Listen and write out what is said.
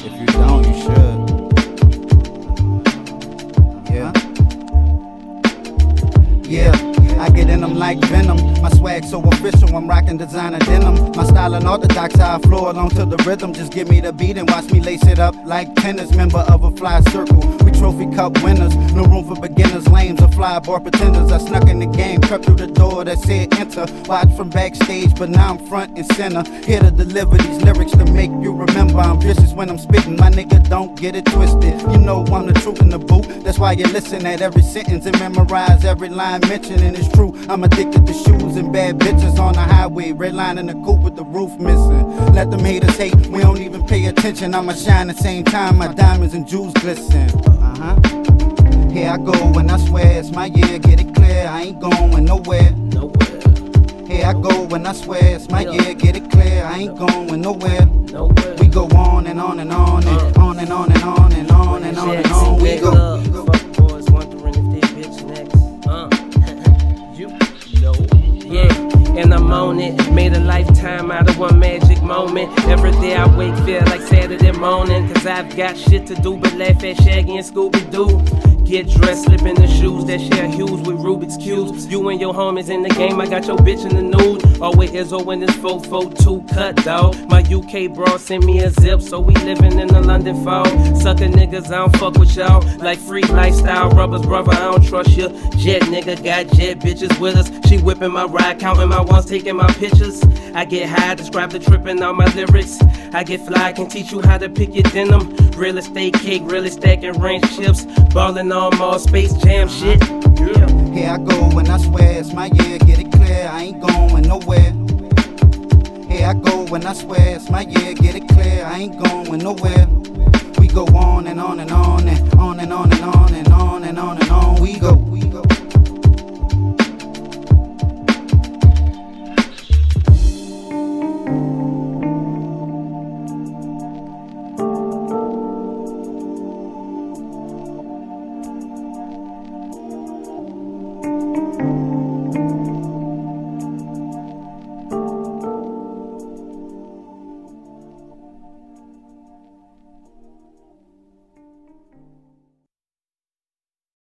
If you don't, you should. Yeah. Yeah, I get in them like venom. My swag so official, I'm rocking designer denim. My style unorthodox, how I flow along to the rhythm. Just give me the beat and watch me lace it up like tennis. Member of a fly circle, we trophy cup winners. No room for beginners, lames or fly boy pretenders. I snuck in the game, crept through the door that said enter. Watch from backstage, but now I'm front and center. Here to deliver these lyrics to make you remember. I'm vicious when I'm spitting, my nigga, don't get it twisted. You know I'm the truth in the boot, that's why you listen at every sentence and memorize every line mentioned. And it's true, I'm addicted to shoes and bad bitches on the highway. Red line in the coupe with the roof missing. Let them haters hate, we don't even pay attention. I'ma shine the same time my diamonds and jewels glisten. Here I go and I swear it's my year, get it clear, I ain't going nowhere. Here I go and I swear it's my year, get it clear, I ain't going nowhere. We go on and on and on and on and on and on and on and on and on. We go. Fuck boys wondering if they bitch next. You know. Yeah, and I'm on it. Made a lifetime out of one magic moment. Every day I wake feel like Saturday morning. Cause I've got shit to do but laugh at Shaggy and Scooby-Doo. Get dressed, slip in the shoes that share hues with Rubik's Cubes. You and your homies in the game, I got your bitch in the nude. Always Izzo in this 442 cut, dawg. My UK bro sent me a zip, so we living in the London fall. Sucker niggas, I don't fuck with y'all. Like free lifestyle rubbers, brother, I don't trust you. Jet nigga got jet bitches with us. She whipping my ride, counting my ones, taking my pictures. I get high, describe the trip in all my lyrics. I get fly, can teach you how to pick your denim. Real estate cake, really stacking ranch chips. Ballin' on more Space Jam shit. Yeah. Here I go and I swear it's my year, get it clear, I ain't going nowhere. Here I go and I swear it's my year, get it clear, I ain't going nowhere. We go on and on and on and on and on and on and on and on and on. We go.